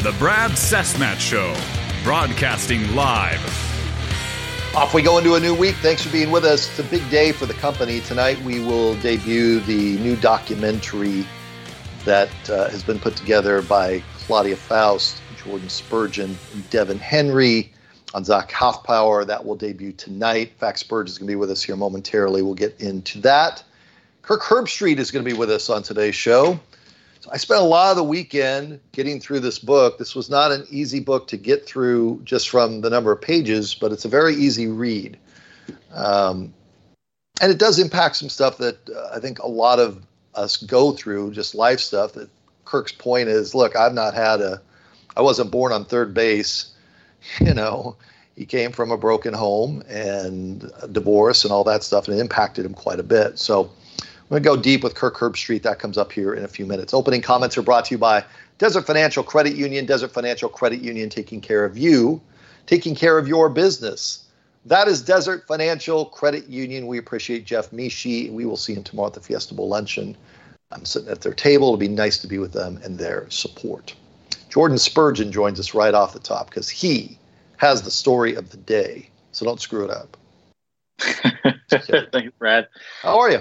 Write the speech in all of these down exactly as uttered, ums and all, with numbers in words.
The Brad Cessmat Show, broadcasting live. Off we go into a new week. Thanks for being with us. It's a big day for the company. Tonight we will debut the new documentary that uh, has been put together by Claudia Faust, Jordan Spurgeon, and Devin Henry on Zach Hoffpauir. That will debut tonight. In fact, Spurgeon is going to be with us here momentarily. We'll get into that. Kirk Herbstreit is going to be with us on today's show. I spent a lot of the weekend getting through this book. This was not an easy book to get through just from the number of pages, but it's a very easy read. Um, and it does impact some stuff that uh, I think a lot of us go through, just life stuff. That Kirk's point is, look, I've not had a, I wasn't born on third base. You know, he came from a broken home and a divorce and all that stuff, and it impacted him quite a bit. So we're going to go deep with Kirk Herbstreit. That comes up here in a few minutes. Opening comments are brought to you by Desert Financial Credit Union. Desert Financial Credit Union, taking care of you, taking care of your business. That is Desert Financial Credit Union. We appreciate Jeff Mishi. We will see him tomorrow at the Fiesta Bowl luncheon. I'm sitting at their table. It'll be nice to be with them and their support. Jordan Spurgeon joins us right off the top because he has the story of the day. So don't screw it up. Thanks, Brad. How are you?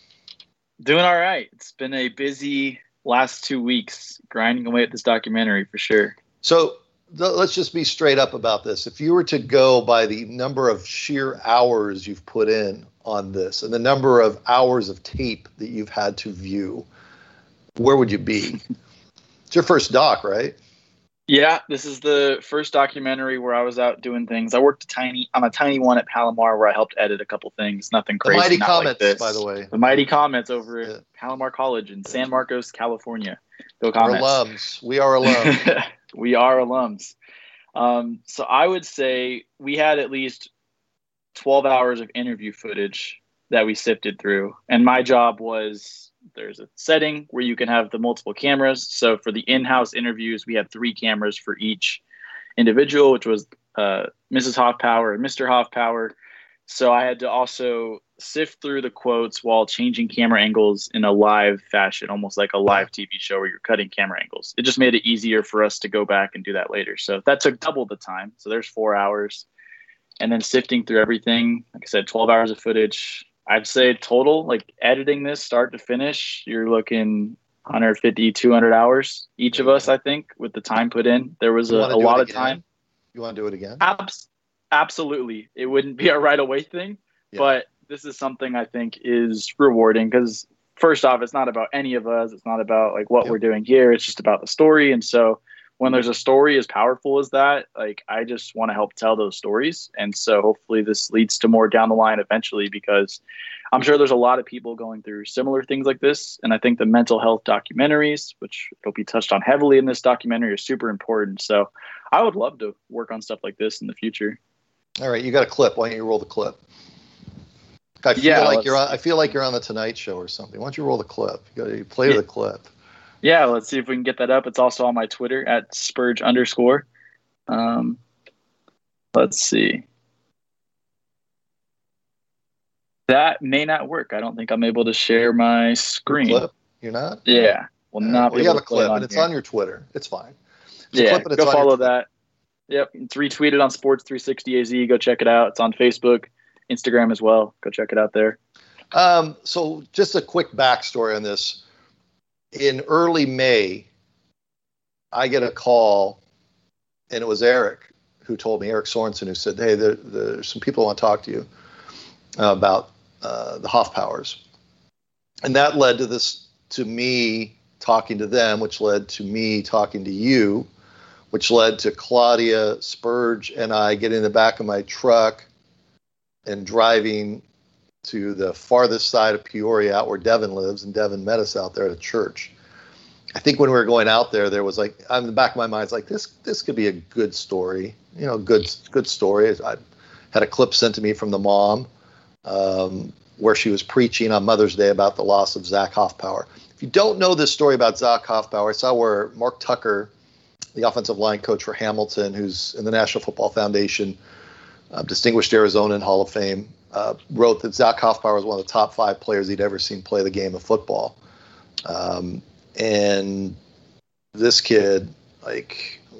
Doing all right. It's been a busy last two weeks, grinding away at this documentary for sure. So th- let's just be straight up about this. If you were to go by the number of sheer hours you've put in on this and the number of hours of tape that you've had to view, where would you be? It's your first doc, right? Yeah, this is the first documentary where I was out doing things. I worked a tiny on a tiny one at Palomar where I helped edit a couple things. Nothing crazy. The Mighty not Comets, like this. by the way. The Mighty Comets over Yeah. at Palomar College in San Marcos, California. Go We're Comets. alums. We are alums. We are alums. Um, so I would say we had at least twelve hours of interview footage that we sifted through. And my job was, there's a setting where you can have the multiple cameras. So for the in-house interviews, we had three cameras for each individual, which was uh, Missus Hoffpauir and Mister Hoffpauir. So I had to also sift through the quotes while changing camera angles in a live fashion, almost like a live T V show where you're cutting camera angles. It just made it easier for us to go back and do that later. So that took double the time. So there's four hours. And then sifting through everything, like I said, twelve hours of footage. I'd say total, like editing this start to finish, you're looking one fifty, two hundred hours each of us, I think, with the time put in. There was a, a lot of time. You want to do it again? Abs- absolutely. It wouldn't be a right away thing, yeah. But this is something I think is rewarding because first off, it's not about any of us. It's not about like what yep. we're doing here. It's just about the story. And so when there's a story as powerful as that, like I just want to help tell those stories. And so hopefully this leads to more down the line eventually, because I'm sure there's a lot of people going through similar things like this. And I think the mental health documentaries, which will be touched on heavily in this documentary, are super important. So I would love to work on stuff like this in the future. All right. You got a clip. Why don't you roll the clip? I feel yeah, like you're on, I feel like you're on the Tonight Show or something. Why don't you roll the clip? You got to play yeah. the clip. Yeah, let's see if we can get that up. It's also on my Twitter at Spurge underscore. Um, let's see. That may not work. I don't think I'm able to share my screen. Clip? You're not? Yeah. We'll uh, not well, be you able have a to play clip, on and it's here. on your Twitter. It's fine. It's yeah, a clip, and it's go on follow your that. Yep, it's retweeted on Sports three sixty A Z. Go check it out. It's on Facebook, Instagram as well. Go check it out there. Um, so just a quick backstory on this. In early May, I get a call, and it was Eric who told me, Eric Sorensen, who said, hey, there, there's some people who want to talk to you uh, about uh, the Hoffpauirs. And that led to this, to me talking to them, which led to me talking to you, which led to Claudia, Spurge, and I getting in the back of my truck and driving to the farthest side of Peoria, out where Devin lives, and Devin met us out there at a church. I think when we were going out there, there was like, on the back of my mind, it's like, this this could be a good story, you know, good good story. I had a clip sent to me from the mom um, where she was preaching on Mother's Day about the loss of Zach Hoffpauir. If you don't know this story about Zach Hoffpauir, I saw where Mark Tucker, the offensive line coach for Hamilton, who's in the National Football Foundation, uh, distinguished Arizonan Hall of Fame, uh, wrote that Zach Hoffpauir was one of the top five players he'd ever seen play the game of football. Um, and this kid, like,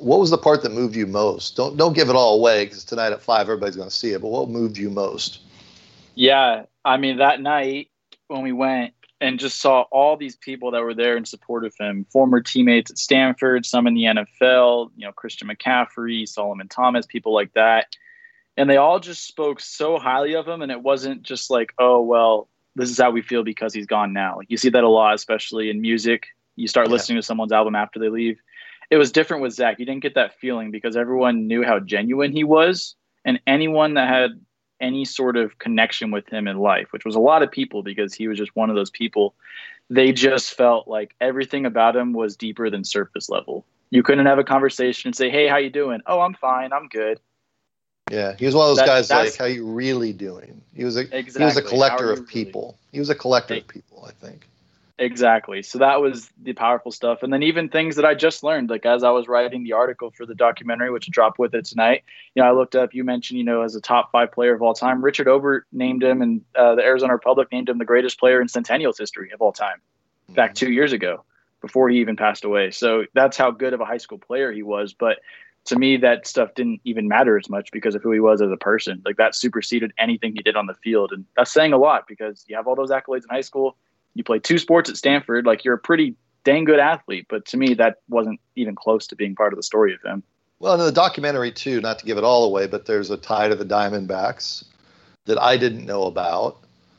what was the part that moved you most? Don't don't give it all away because tonight at five, everybody's going to see it. But what moved you most? Yeah, I mean, that night when we went and just saw all these people that were there in support of him, former teammates at Stanford, some in the N F L, you know, Christian McCaffrey, Solomon Thomas, people like that. And they all just spoke so highly of him. And it wasn't just like, oh, well, this is how we feel because he's gone now. Like, you see that a lot, especially in music. You start Yeah. listening to someone's album after they leave. It was different with Zach. You didn't get that feeling because everyone knew how genuine he was. And anyone that had any sort of connection with him in life, which was a lot of people because he was just one of those people, they just felt like everything about him was deeper than surface level. You couldn't have a conversation and say, hey, how you doing? Oh, I'm fine. I'm good. Yeah, he was one of those That- guys that's- like, how you really doing? He was a he was a Exactly. How collector are of you really? people. He was a collector of people, I think. Exactly. So that was the powerful stuff. And then even things that I just learned, like as I was writing the article for the documentary, which will drop with it tonight, you know, I looked up, you mentioned, you know, as a top five player of all time, Richard Obert named him, and uh, the Arizona Republic named him the greatest player in Centennial's history of all time, back two years ago, before he even passed away. So that's how good of a high school player he was. But to me, that stuff didn't even matter as much because of who he was as a person. Like, that superseded anything he did on the field. And that's saying a lot because you have all those accolades in high school. You play two sports at Stanford. Like, you're a pretty dang good athlete. But to me, that wasn't even close to being part of the story of him. Well, in the documentary, too, not to give it all away, but there's a tie to the Diamondbacks that I didn't know about.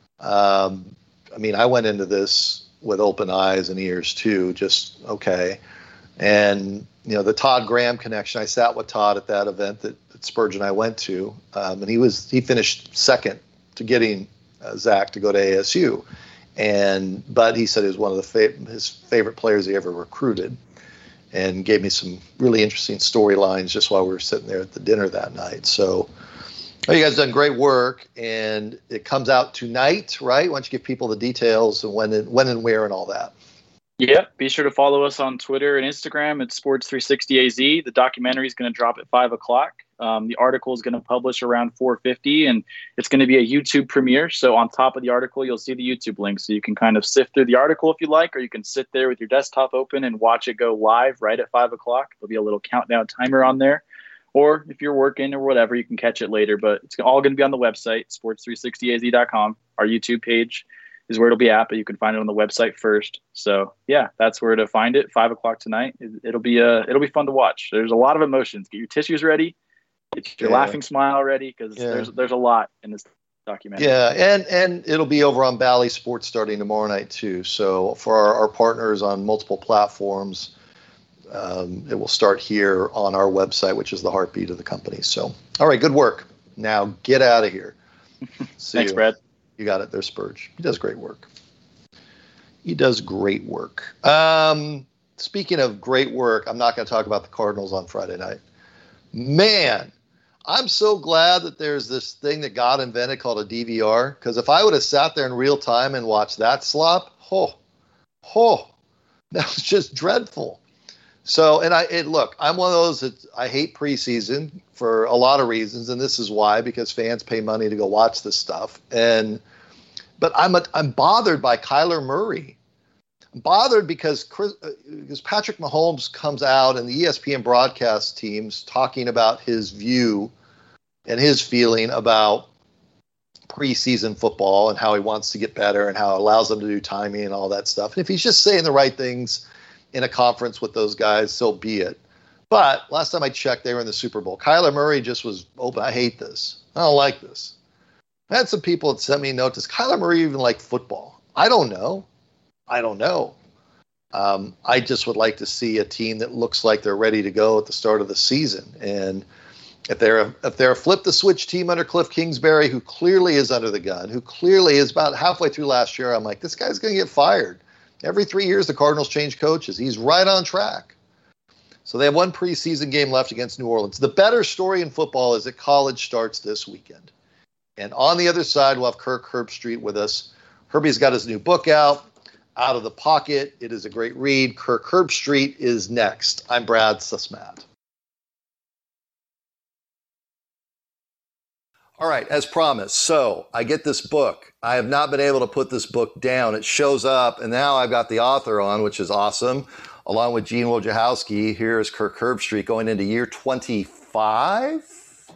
Um, I mean, I went into this with open eyes and ears, too, just, okay. And, you know, the Todd Graham connection, I sat with Todd at that event that, that Spurgeon and I went to, um, and he was he finished second to getting uh, Zach to go to A S U. And but he said he was one of the fa- his favorite players he ever recruited, and gave me some really interesting storylines just while we were sitting there at the dinner that night. So, oh, you guys done great work, and it comes out tonight, right? Why don't you give people the details and when and when and where and all that? Yep. Be sure to follow us on Twitter and Instagram at Sports three sixty A Z. The documentary is going to drop at five o'clock. Um, the article is going to publish around four fifty, and it's going to be a YouTube premiere. So on top of the article, you'll see the YouTube link. So you can kind of sift through the article if you like, or you can sit there with your desktop open and watch it go live right at five o'clock. There'll be a little countdown timer on there. Or if you're working or whatever, you can catch it later. But it's all going to be on the website, sports three sixty A Z dot com. Our YouTube page is where it'll be at, but you can find it on the website first. So yeah, that's where to find it. Five o'clock tonight. It'll be uh, it'll be fun to watch. There's a lot of emotions. Get your tissues ready. Get your Yeah. laughing smile ready, because Yeah. there's there's a lot in this documentary. Yeah, and and it'll be over on Bally Sports starting tomorrow night too. So for our, our partners on multiple platforms, um, it will start here on our website, which is the heartbeat of the company. So, all right, good work. Now get out of here. See Thanks, you. Brad. You got it. There's Spurge. He does great work. He does great work. Um, speaking of great work, I'm not going to talk about the Cardinals on Friday night. Man, I'm so glad that there's this thing that God invented called a D V R, because if I would have sat there in real time and watched that slop, oh, oh, that was just dreadful. So, and I, it, look, I'm one of those that I hate preseason for a lot of reasons, and this is why, because fans pay money to go watch this stuff. And, but I'm a, I'm bothered by Kyler Murray. I'm bothered because Chris, uh, because Patrick Mahomes comes out and the E S P N broadcast teams talking about his view and his feeling about preseason football and how he wants to get better and how it allows them to do timing and all that stuff. And if he's just saying the right things in a conference with those guys, so be it. But last time I checked, they were in the Super Bowl. Kyler Murray just was open. I hate this. I don't like this. I had some people that sent me a note. Does Kyler Murray even like football? I don't know. I don't know. Um, I just would like to see a team that looks like they're ready to go at the start of the season. And if they're a, if they're a flip the switch team under Cliff Kingsbury, who clearly is under the gun, who clearly is about halfway through last year, I'm like, this guy's going to get fired. Every three years, the Cardinals change coaches. He's right on track. So they have one preseason game left against New Orleans. The better story in football is that college starts this weekend. And on the other side, we'll have Kirk Herbstreit with us. Herbie's got his new book out, Out of the Pocket. It is a great read. Kirk Herbstreit is next. I'm Brad Susmat. All right, as promised. So I get this book. I have not been able to put this book down. It shows up, and now I've got the author on, which is awesome. along with Gene Wojciechowski. Here is Kirk Herbstreit going into year twenty-five?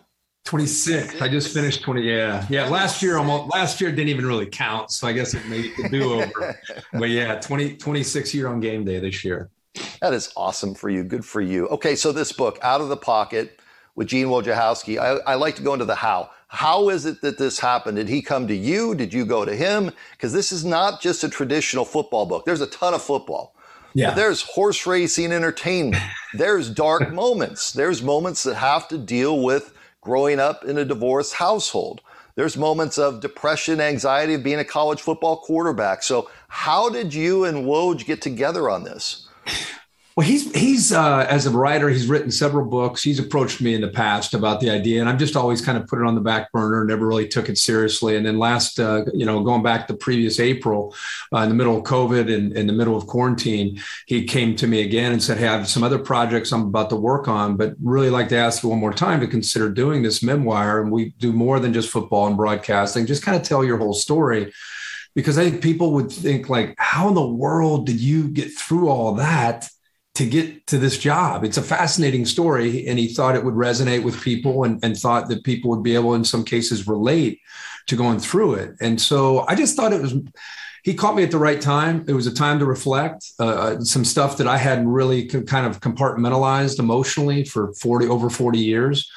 twenty-six. I just finished twenty. Yeah. Yeah. Last year, almost, last year didn't even really count. So I guess it made the do over. But yeah, twenty, twenty-six year on game day this year. That is awesome for you. Good for you. Okay. So this book, Out of the Pocket with Gene Wojciechowski, I, I like to go into the how. How is it that this happened? Did he come to you? Did you go to him? Because this is not just a traditional football book. There's a ton of football. Yeah. But there's horse racing entertainment. There's dark moments. There's moments that have to deal with growing up in a divorced household. There's moments of depression, anxiety of being a college football quarterback. So how did you and Woj get together on this? Well, he's, he's uh, as a writer, he's written several books. He's approached me in the past about the idea, and I've just always kind of put it on the back burner, never really took it seriously. And then last, uh, you know, going back to previous April, uh, in the middle of COVID and in the middle of quarantine, he came to me again and said, hey, I have some other projects I'm about to work on, but really like to ask you one more time to consider doing this memoir. And we do more than just football and broadcasting, just kind of tell your whole story. Because I think people would think like, how in the world did you get through all that to get to this job? It's a fascinating story. And he thought it would resonate with people and, and thought that people would be able, in some cases, relate to going through it. And so I just thought it was, he caught me at the right time. It was a time to reflect uh, some stuff that I hadn't really kind of compartmentalized emotionally for forty, over forty years.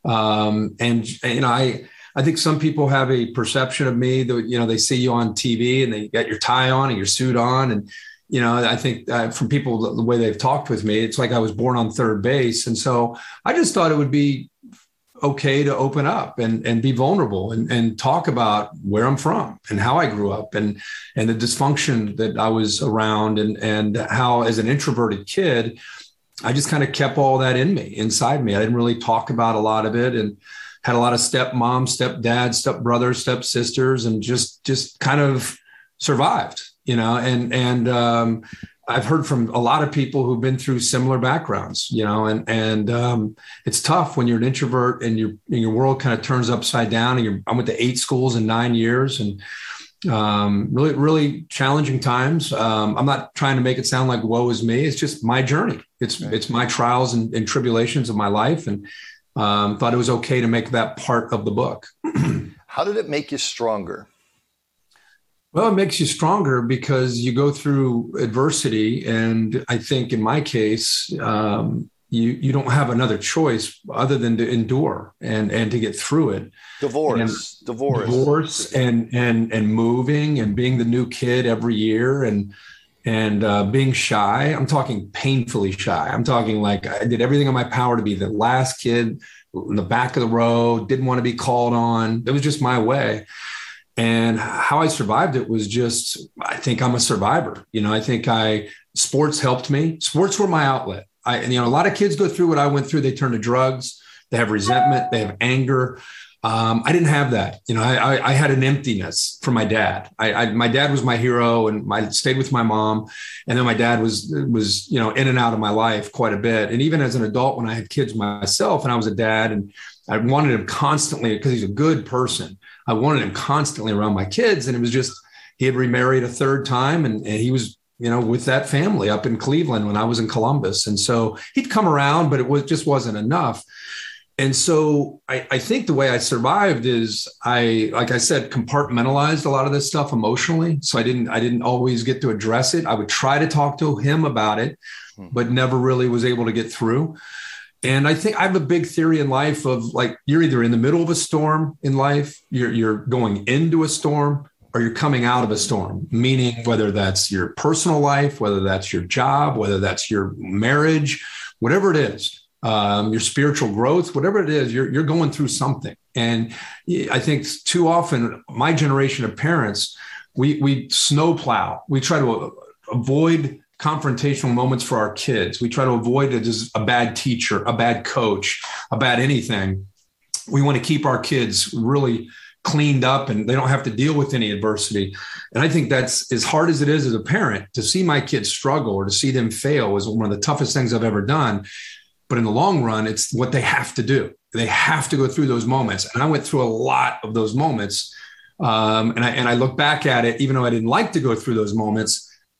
Um, and, and I, I think some people have a perception of me that, you know, they see you on T V and they got your tie on and your suit on. And, you know, I think uh, from people, the way they've talked with me, it's like I was born on third base. And so I just thought it would be okay to open up and, and be vulnerable and, and talk about where I'm from and how I grew up and, and the dysfunction that I was around and, and how, as an introverted kid, I just kind of kept all that in me, inside me. I didn't really talk about a lot of it, and had a lot of stepmoms, stepdads, stepbrothers, stepsisters, and just, just kind of survived. You know, and and um, I've heard from a lot of people who've been through similar backgrounds, you know, and and um, it's tough when you're an introvert and your and your world kind of turns upside down. And you're, I went to eight schools in nine years, and um, really really challenging times. Um, I'm not trying to make it sound like woe is me. It's just my journey. It's right. It's my trials and, and tribulations of my life, and um, thought it was okay to make that part of the book. How did it make you stronger? Well, it makes you stronger because you go through adversity. And I think in my case, um, you you don't have another choice other than to endure and, and to get through it. Divorce, and divorce, divorce and, and, and moving and being the new kid every year and, and uh, being shy. I'm talking painfully shy. I'm talking like I did everything in my power to be the last kid in the back of the row, didn't want to be called on. It was just my way. And how I survived it was just, I think I'm a survivor. You know, I think I, sports helped me. Sports were my outlet. I, and, you know, a lot of kids go through what I went through. They turn to drugs. They have resentment. They have anger. Um, I didn't have that. You know, I, I, I had an emptiness from my dad. I, I, my dad was my hero, and I stayed with my mom. And then my dad was, was, you know, in and out of my life quite a bit. And even as an adult, when I had kids myself and I was a dad, and I wanted him constantly, because he's a good person, I wanted him constantly around my kids. And it was just, he had remarried a third time, and, and he was, you know, with that family up in Cleveland when I was in Columbus. And so he'd come around, but it was just wasn't enough. And so I, I think the way I survived is I, like I said, compartmentalized a lot of this stuff emotionally. So I didn't, I didn't always get to address it. I would try to talk to him about it, but never really was able to get through. And I think I have a big theory in life of like, you're either in the middle of a storm in life, you're, you're going into a storm, or you're coming out of a storm, meaning whether that's your personal life, whether that's your job, whether that's your marriage, whatever it is, um, your spiritual growth, whatever it is, you're, you're going through something. And I think too often my generation of parents, we, we snowplow, we try to avoid confrontational moments for our kids. We try to avoid it as a bad teacher, a bad coach, a bad anything. We want to keep our kids really cleaned up and they don't have to deal with any adversity. And I think that's, as hard as it is as a parent, to see my kids struggle or to see them fail was one of the toughest things I've ever done. But in the long run, it's what they have to do. They have to go through those moments. And I went through a lot of those moments. Um, and I, and I look back at it, even though I didn't like to go through those moments,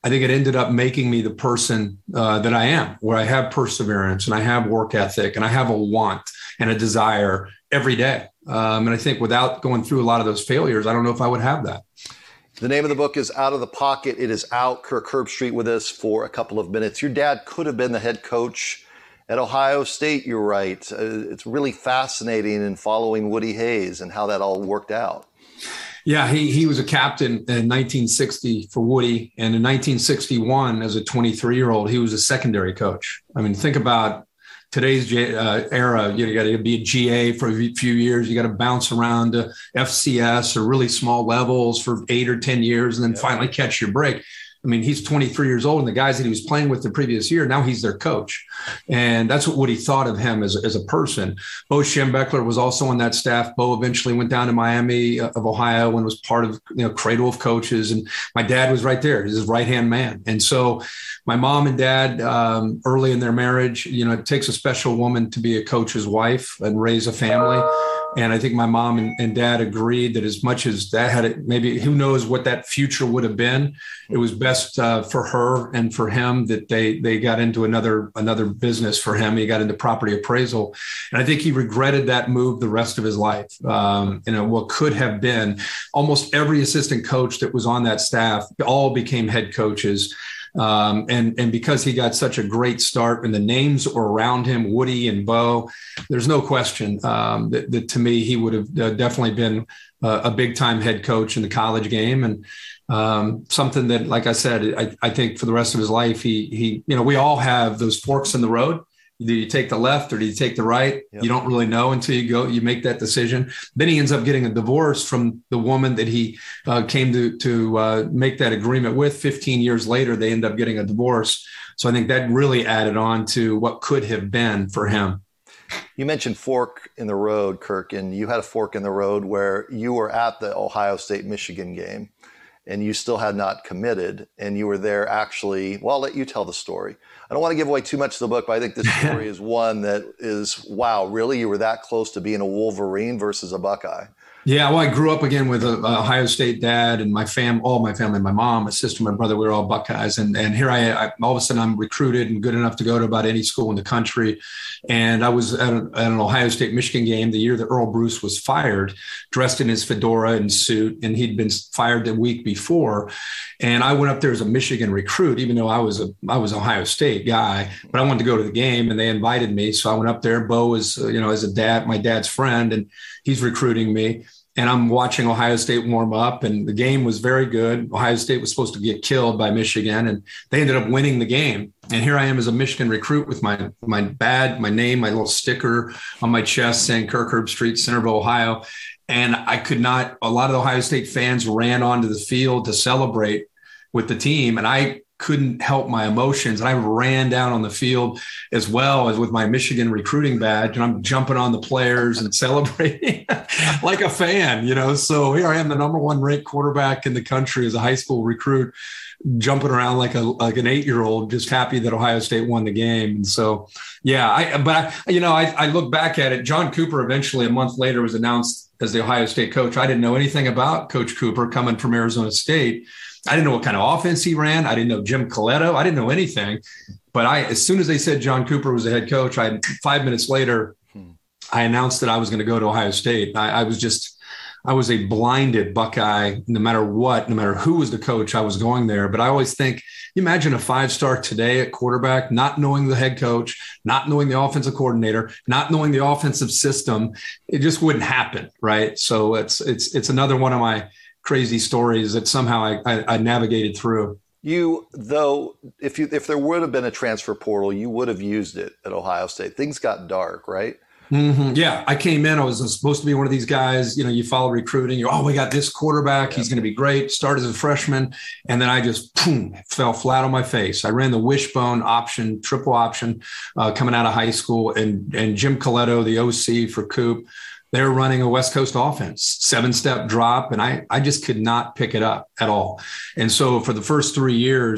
I think it ended up making me the person uh, that I am, where I have perseverance and I have work ethic and I have a want and a desire every day. Um, and I think without going through a lot of those failures, I don't know if I would have that. The name of the book is Out of the Pocket. It is out. Kirk Herbstreit with us for a couple of minutes. Your dad could have been the head coach at Ohio State, you're right. Uh, it's really fascinating in following Woody Hayes and how that all worked out. Yeah, he he was a captain in nineteen sixty for Woody. And in nineteen sixty-one, as a twenty-three-year-old, he was a secondary coach. I mean, think about today's uh, era. You got to be a G A for a few years. You got to bounce around to F C S or really small levels for eight or ten years and then yeah. finally catch your break. I mean, he's twenty-three years old, and the guys that he was playing with the previous year, now he's their coach. And that's what Woody thought of him as, as a person. Bo Schembechler was also on that staff. Bo eventually went down to Miami of Ohio and was part of, you know, cradle of coaches. And my dad was right there. He's his right-hand man. And so my mom and dad, um, early in their marriage, you know, it takes a special woman to be a coach's wife and raise a family. And I think my mom and, and dad agreed that as much as that had it, maybe who knows what that future would have been, it was best uh, for her and for him that they they got into another another business for him. He got into property appraisal. And I think he regretted that move the rest of his life. Um, you know, what could have been almost every assistant coach that was on that staff all became head coaches. Um, and, and because he got such a great start and the names were around him, Woody and Bo, there's no question um, that, that to me, he would have uh, definitely been uh, a big time head coach in the college game. And um, something that, like I said, I, I think for the rest of his life, he, he, you know, we all have those forks in the road. Do you take the left or do you take the right? Yep. You don't really know until you go, you make that decision. Then he ends up getting a divorce from the woman that he uh, came to, to uh, make that agreement with. fifteen years later, they end up getting a divorce. So I think that really added on to what could have been for him. You mentioned fork in the road, Kirk, and you had a fork in the road where you were at the Ohio State-Michigan game and you still had not committed, and you were there actually. Well, I'll let you tell the story. I don't want to give away too much of the book, but I think this story is one that is, wow, really? You were that close to being a Wolverine versus a Buckeye? Yeah, well, I grew up again with a, a Ohio State dad, and my fam, all my family, my mom, my sister, my brother, we were all Buckeyes. And and here I, I all of a sudden I'm recruited and good enough to go to about any school in the country. And I was at, a, at an Ohio State Michigan game the year that Earl Bruce was fired, dressed in his fedora and suit, and he'd been fired the week before. And I went up there as a Michigan recruit, even though I was a I was an Ohio State guy, but I wanted to go to the game, and they invited me. So I went up there. Bo was, you know, as a dad, my dad's friend, and he's recruiting me. And I'm watching Ohio State warm up, and the game was very good. Ohio State was supposed to get killed by Michigan, and they ended up winning the game. And here I am as a Michigan recruit with my my badge, my name, my little sticker on my chest saying Kirk Herbstreit, Centerville, Ohio. And I could not, a lot of the Ohio State fans ran onto the field to celebrate with the team. And I couldn't help my emotions. And I ran down on the field as well as with my Michigan recruiting badge. And I'm jumping on the players and celebrating like a fan, you know? So here I am, the number one ranked quarterback in the country as a high school recruit, jumping around like a, like an eight-year-old, just happy that Ohio State won the game. And so, yeah, I, but I, you know, I, I look back at it. John Cooper eventually a month later was announced as the Ohio State coach. I didn't know anything about Coach Cooper coming from Arizona State. I didn't know what kind of offense he ran. I didn't know Jim Coletto. I didn't know anything. But I, as soon as they said John Cooper was the head coach, I five minutes later, I announced that I was going to go to Ohio State. I, I was just, I was a blinded Buckeye. No matter what, no matter who was the coach, I was going there. But I always think, you imagine a five-star today at quarterback, not knowing the head coach, not knowing the offensive coordinator, not knowing the offensive system. It just wouldn't happen, right? So it's it's it's another one of my crazy stories that somehow I, I, I navigated through. You, though, if you if there would have been a transfer portal, you would have used it at Ohio State. Things got dark, right? Mm-hmm. Yeah, I came in. I was supposed to be one of these guys. You know, you follow recruiting. You're, oh, we got this quarterback. Yeah. He's going to be great. Start as a freshman, and then I just boom, fell flat on my face. I ran the wishbone option, triple option, uh, coming out of high school, and and Jim Coletto, the O C for Coop, they were running a West Coast offense, seven-step drop, and I I just could not pick it up at all. And so for the first three years,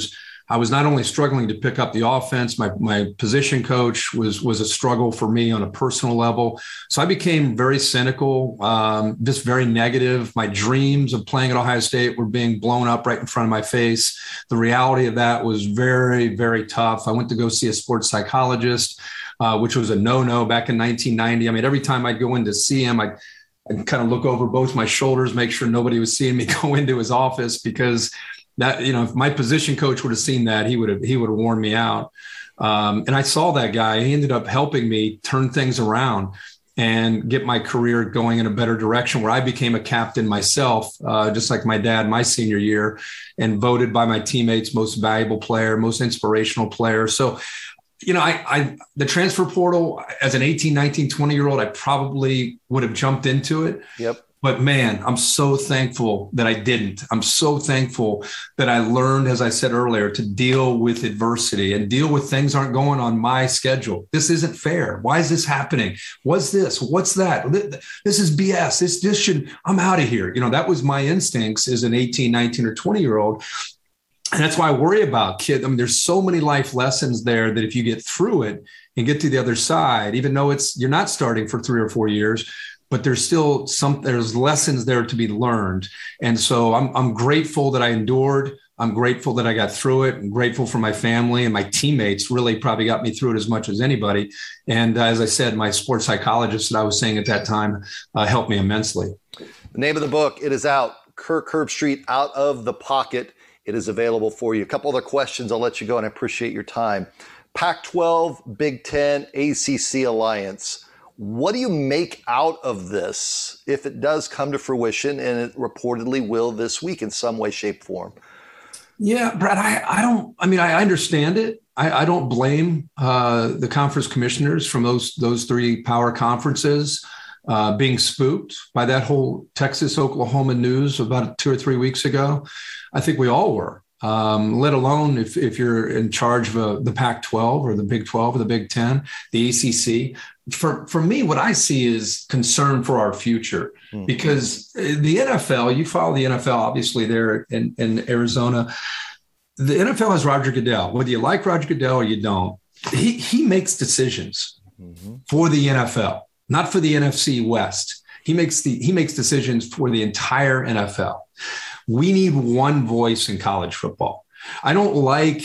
I was not only struggling to pick up the offense, my, my position coach was, was a struggle for me on a personal level. So I became very cynical, um, just very negative. My dreams of playing at Ohio State were being blown up right in front of my face. The reality of that was very, very tough. I went to go see a sports psychologist, uh, which was a no-no back in nineteen ninety. I mean, every time I'd go in to see him, I'd, I'd kind of look over both my shoulders, make sure nobody was seeing me go into his office, because that, you know, if my position coach would have seen that, he would have, he would have warned me out. Um, and I saw that guy. He ended up helping me turn things around and get my career going in a better direction, where I became a captain myself, uh, just like my dad, my senior year, and voted by my teammates most valuable player, most inspirational player. So, you know, I, I, the transfer portal as an eighteen, nineteen, twenty year old, I probably would have jumped into it. Yep. But man, I'm so thankful that I didn't. I'm so thankful that I learned, as I said earlier, to deal with adversity and deal with things aren't going on my schedule. This isn't fair. Why is this happening? What's this? What's that? This is B S. This, this should, I'm out of here. You know, that was my instincts as an eighteen, nineteen or twenty year old. And that's why I worry about kids. I mean, there's so many life lessons there that if you get through it and get to the other side, even though it's, you're not starting for three or four years, but there's still some, there's lessons there to be learned. And so I'm, I'm grateful that I endured. I'm grateful that I got through it. I'm grateful for my family, and my teammates really probably got me through it as much as anybody. And uh, as I said, my sports psychologist that I was seeing at that time uh, helped me immensely. The name of the book, it is out, Kirk Herbstreit, Out of the Pocket. It is available for you. A couple other questions, I'll let you go, and I appreciate your time. Pac twelve, Big Ten, A C C alliance. What do you make out of this if it does come to fruition, and it reportedly will this week in some way, shape, form? Yeah, Brad, I, I don't, I mean, I understand it. I, I don't blame uh, the conference commissioners from those, those three power conferences uh, being spooked by that whole Texas, Oklahoma news about two or three weeks ago. I think we all were. Um, let alone if, if you're in charge of a, the Pac twelve or the Big twelve or the Big ten, the A C C. For, for me, what I see is concern for our future, mm-hmm. because the N F L, you follow the N F L, obviously there in, in Arizona, the N F L has Roger Goodell. Whether you like Roger Goodell or you don't, he, he makes decisions mm-hmm. for the N F L, not for the N F C West. He makes the, he makes decisions for the entire N F L. We need one voice in college football. I don't like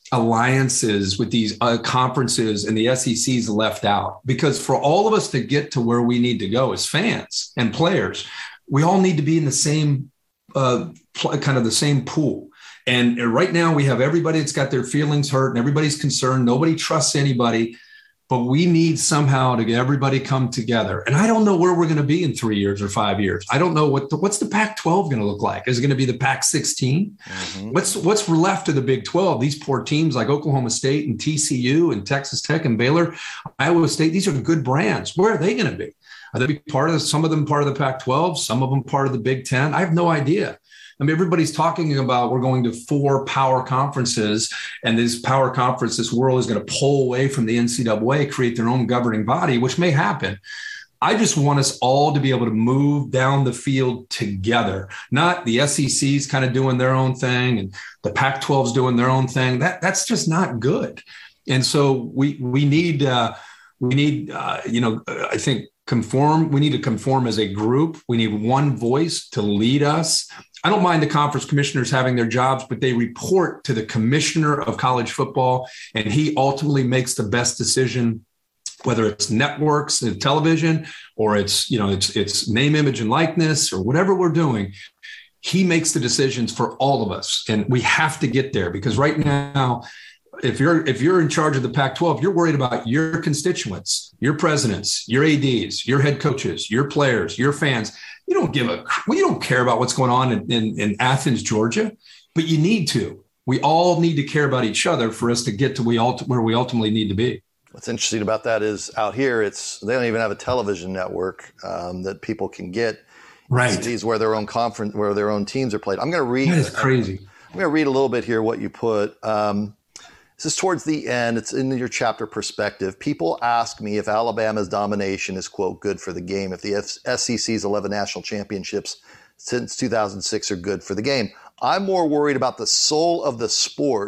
alliances with these uh, conferences and the S E C's left out, because for all of us to get to where we need to go as fans and players, we all need to be in the same uh, pl- kind of the same pool. And right now we have everybody that's got their feelings hurt and everybody's concerned. Nobody trusts anybody. But we need somehow to get everybody come together. And I don't know where we're going to be in three years or five years. I don't know what the, what's the Pac twelve going to look like? Is it going to be the Pac sixteen? Mm-hmm. What's what's left of the Big twelve? These poor teams like Oklahoma State and T C U and Texas Tech and Baylor, Iowa State, these are good brands. Where are they going to be? Are they be part of the, some of them part of the Pac twelve, some of them part of the Big ten? I have no idea. I mean, everybody's talking about we're going to four power conferences, and this power conference, this world is going to pull away from the N C double A, create their own governing body, which may happen. I just want us all to be able to move down the field together, not the S E C's kind of doing their own thing and the Pac twelve's doing their own thing. That that's just not good. And so we we need uh, we need uh, you know I think conform. We need to conform as a group. We need one voice to lead us. I don't mind the conference commissioners having their jobs, but they report to the commissioner of college football, and he ultimately makes the best decision, whether it's networks and television, or it's, you know, it's, it's name, image, and likeness, or whatever we're doing. He makes the decisions for all of us. And we have to get there, because right now, if you're, if you're in charge of the Pac twelve, you're worried about your constituents, your presidents, your A Ds, your head coaches, your players, your fans. You don't give a, well, you don't care about what's going on in, in, in Athens, Georgia, but you need to. We all need to care about each other for us to get to we ulti- where we ultimately need to be. What's interesting about that is out here, it's they don't even have a television network um, that people can get. Right. Cities where their own conference, where their own teams are played. I'm going to read. That is crazy. I'm going to read a little bit here what you put. Um, This is towards the end. It's in your chapter perspective. People ask me if Alabama's domination is, quote, good for the game, if the S E C's eleven national championships since two thousand six are good for the game. I'm more worried about the soul of the sport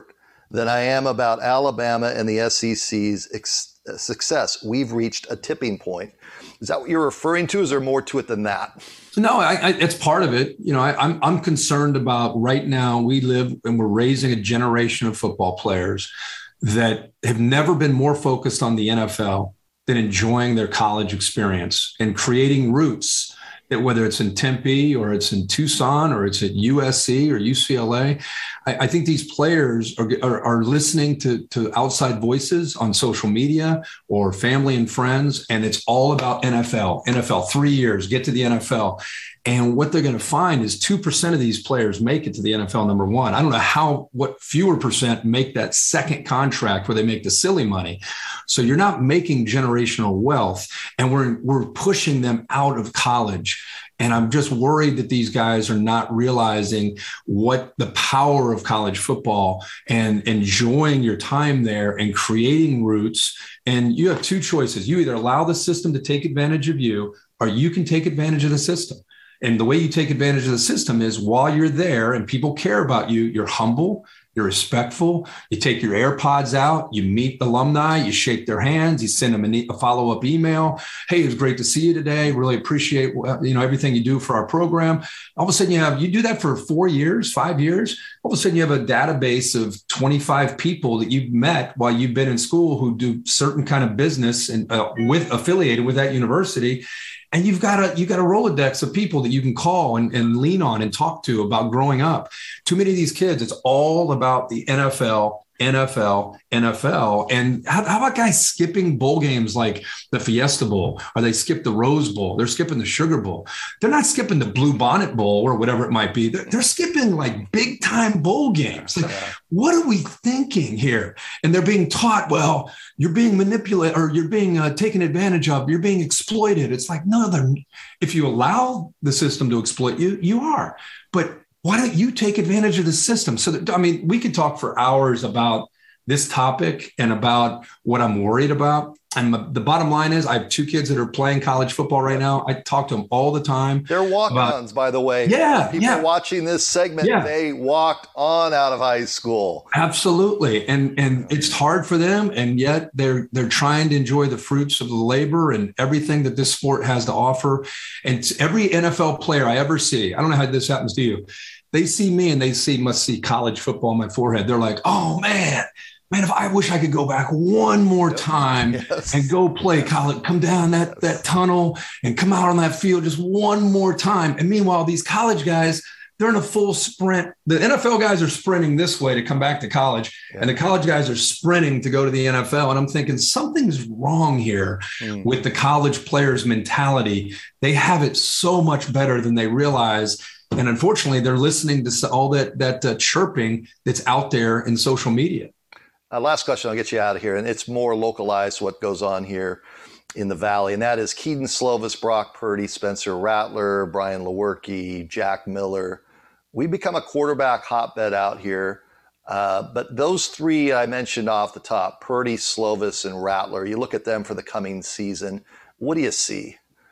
than I am about Alabama and the S E C's ex- success. We've reached a tipping point. Is that what you're referring to? Is there more to it than that? No, I, I, it's part of it. You know, I, I'm I'm concerned about right now. We live and we're raising a generation of football players that have never been more focused on the N F L than enjoying their college experience and creating roots. That whether it's in Tempe or it's in Tucson or it's at U S C or U C L A, I, I think these players are, are, are listening to, to outside voices on social media or family and friends, and it's all about N F L, N F L, three years, get to the N F L. And what they're going to find is two percent of these players make it to the N F L, number one. I don't know how, what fewer percent make that second contract where they make the silly money. So you're not making generational wealth, and we're, we're pushing them out of college. And I'm just worried that these guys are not realizing what the power of college football and enjoying your time there and creating roots. And you have two choices. You either allow the system to take advantage of you, or you can take advantage of the system. And the way you take advantage of the system is while you're there and people care about you, you're humble, you're respectful, you take your AirPods out, you meet alumni, you shake their hands, you send them a follow-up email. Hey, it was great to see you today. Really appreciate, you know, everything you do for our program. All of a sudden you have, you do that for four years, five years. All of a sudden you have a database of twenty-five people that you've met while you've been in school who do certain kind of business and uh, with affiliated with that university. And you've got a you've got a Rolodex of people that you can call and, and lean on and talk to about growing up. Too many of these kids, it's all about the N F L, N F L, N F L. And how, how about guys skipping bowl games like the Fiesta Bowl, or they skip the Rose Bowl? They're skipping the Sugar Bowl. They're not skipping the Blue Bonnet Bowl or whatever it might be. They're, they're skipping like big time bowl games. Like, what are we thinking here? And they're being taught, well, you're being manipulated or you're being uh, taken advantage of. You're being exploited. It's like, no, they're, if you allow the system to exploit you, you are. But why don't you take advantage of the system? So that, I mean, we could talk for hours about this topic and about what I'm worried about. And the bottom line is I have two kids that are playing college football right now. I talk to them all the time. They're walk-ons, by the way. Yeah. People yeah. watching this segment, yeah. They walked on out of high school. Absolutely. And and it's hard for them. And yet they're they're trying to enjoy the fruits of the labor and everything that this sport has to offer. And every N F L player I ever see, I don't know how this happens to you. They see me and they see, must see college football on my forehead. They're like, oh, man. Man, if I wish I could go back one more time yes. and go play college, come down that, that tunnel and come out on that field just one more time. And meanwhile, these college guys, they're in a full sprint. The N F L guys are sprinting this way to come back to college, yeah. and the college guys are sprinting to go to the N F L. And I'm thinking something's wrong here mm. with the college players' mentality. They have it so much better than they realize. And unfortunately, they're listening to all that, that uh, chirping that's out there in social media. Uh, last question, I'll get you out of here. And it's more localized what goes on here in the Valley. And that is Kedon Slovis, Brock Purdy, Spencer Rattler, Brian Lewerke, Jack Miller. We become a quarterback hotbed out here. Uh, but those three I mentioned off the top, Purdy, Slovis, and Rattler, you look at them for the coming season. What do you see?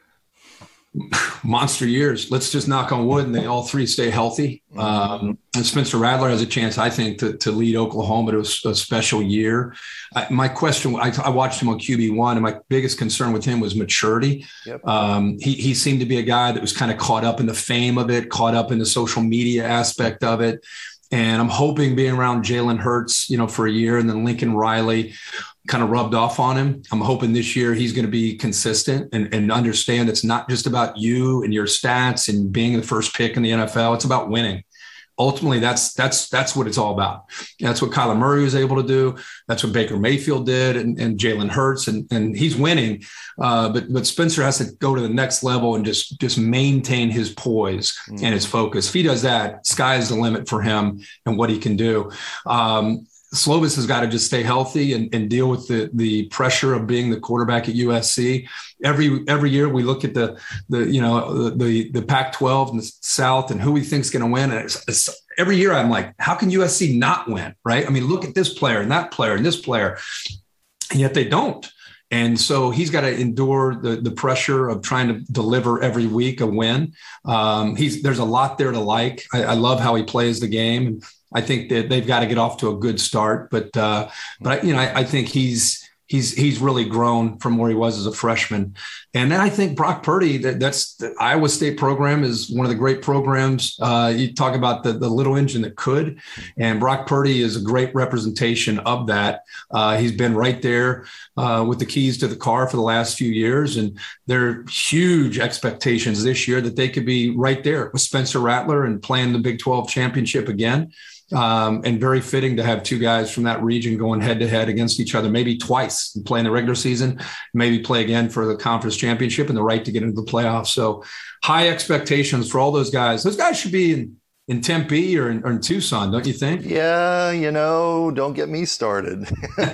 Monster years. Let's just knock on wood and they all three stay healthy. Um, and Spencer Rattler has a chance, I think, to, to lead Oklahoma to a, a special year. I, my question, I, I watched him on Q B one, and my biggest concern with him was maturity. Yep. Um, he, he seemed to be a guy that was kind of caught up in the fame of it, caught up in the social media aspect of it. And I'm hoping being around Jalen Hurts, you know, for a year, and then Lincoln Riley kind of rubbed off on him. I'm hoping this year he's going to be consistent and, and understand it's not just about you and your stats and being the first pick in the N F L. It's about winning. Ultimately, that's that's that's what it's all about. That's what Kyler Murray was able to do. That's what Baker Mayfield did, and, and Jalen Hurts, and, and he's winning. Uh, but but Spencer has to go to the next level and just just maintain his poise mm. and his focus. If he does that, sky's the limit for him and what he can do. Um, Slovis has got to just stay healthy and, and deal with the, the pressure of being the quarterback at U S C. Every every year we look at the the you know the the Pac twelve in the South and who we think's going to win. And it's, it's, every year I'm like, how can U S C not win? Right? I mean, look at this player and that player and this player, and yet they don't. And so he's got to endure the, the pressure of trying to deliver every week a win. Um, he's there's a lot there to like. I, I love how he plays the game. And I think that they've got to get off to a good start. But, uh, but you know, I, I think he's he's he's really grown from where he was as a freshman. And then I think Brock Purdy, that, that's the Iowa State program is one of the great programs. Uh, you talk about the, the little engine that could, and Brock Purdy is a great representation of that. Uh, he's been right there uh, with the keys to the car for the last few years. And there are huge expectations this year that they could be right there with Spencer Rattler and playing the Big twelve championship again. Um, and very fitting to have two guys from that region going head to head against each other, maybe twice and play in the regular season, maybe play again for the conference championship and the right to get into the playoffs. So high expectations for all those guys. Those guys should be in, in Tempe or in, or in Tucson, don't you think? Yeah, you know, don't get me started.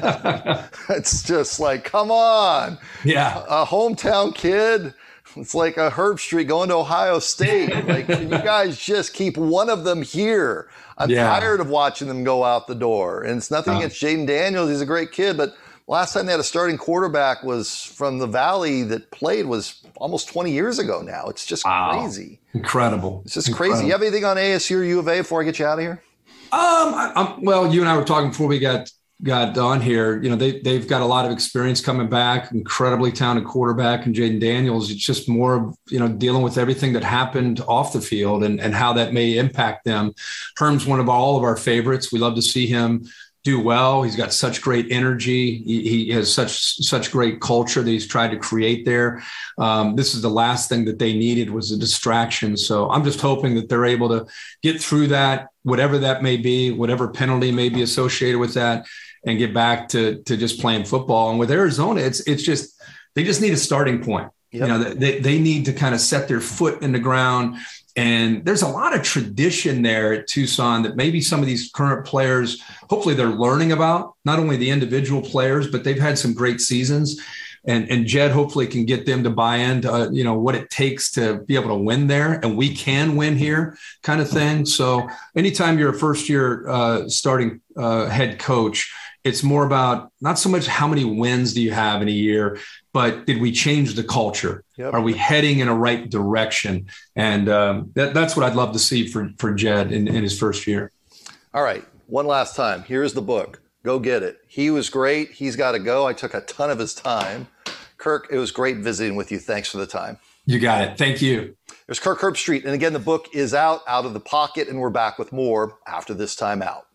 It's just like, come on. Yeah. A hometown kid. It's like a Herb Street going to Ohio State. Like, can you guys just keep one of them here? I'm yeah. tired of watching them go out the door. And it's nothing uh, against Jaden Daniels. He's a great kid. But last time they had a starting quarterback was from the Valley that played was almost twenty years ago now. It's just wow. crazy. Incredible. It's just Incredible. crazy. You have anything on A S U or U of A before I get you out of here? Um, I, I'm, well, you and I were talking before we got got on here. You know, they, they've got a lot of experience coming back, incredibly talented quarterback and Jaden Daniels. It's just more of, you know, dealing with everything that happened off the field and, and how that may impact them. Herm's one of all of our favorites. We love to see him do well. He's got such great energy. He, he has such, such great culture that he's tried to create there. Um, this is the last thing that they needed was a distraction. So I'm just hoping that they're able to get through that, whatever that may be, whatever penalty may be associated with that, and get back to, to just playing football. And with Arizona, it's, it's just, they just need a starting point. Yep. You know, they, they need to kind of set their foot in the ground. And there's a lot of tradition there at Tucson that maybe some of these current players, hopefully they're learning about, not only the individual players, but they've had some great seasons. And, and Jed hopefully can get them to buy into, uh, you know, what it takes to be able to win there. And we can win here kind of thing. So anytime you're a first year uh, starting uh, head coach, it's more about not so much how many wins do you have in a year, but did we change the culture? Yep. Are we heading in a right direction? And um, that, that's what I'd love to see for, for Jed in, in his first year. All right. One last time. Here's the book. Go get it. He was great. He's got to go. I took a ton of his time. Kirk, it was great visiting with you. Thanks for the time. You got it. Thank you. There's Kirk Herbstreit. And again, the book is out, Out of the Pocket, and we're back with more after this time out.